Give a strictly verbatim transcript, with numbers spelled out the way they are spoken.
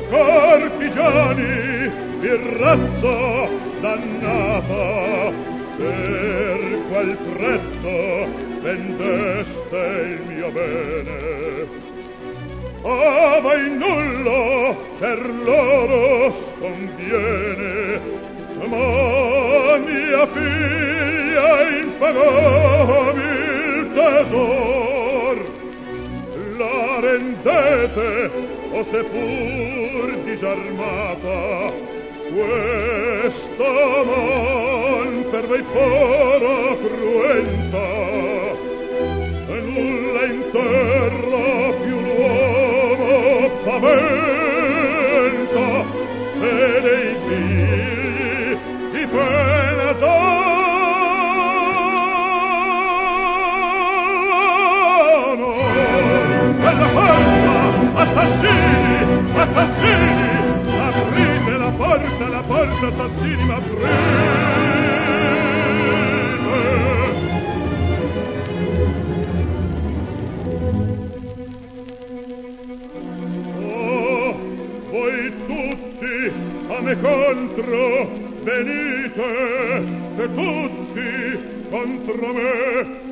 cortigiani, il razzo dannata, per qual prezzo vendeste il mio bene? Ah, ma in nullo per loro sconviene, ma mia figlia infamami il tesor. La rendete, o se pur disarmata, questa man per voi farà cruenta, e nulla in terra più l'uomo paventa, e dei figli di pena danno. Quella forza, assassini, assassini, aprite la porta, la porta, assassini, ma aprite. Oh, voi tutti a me contro venite, e tutti contro me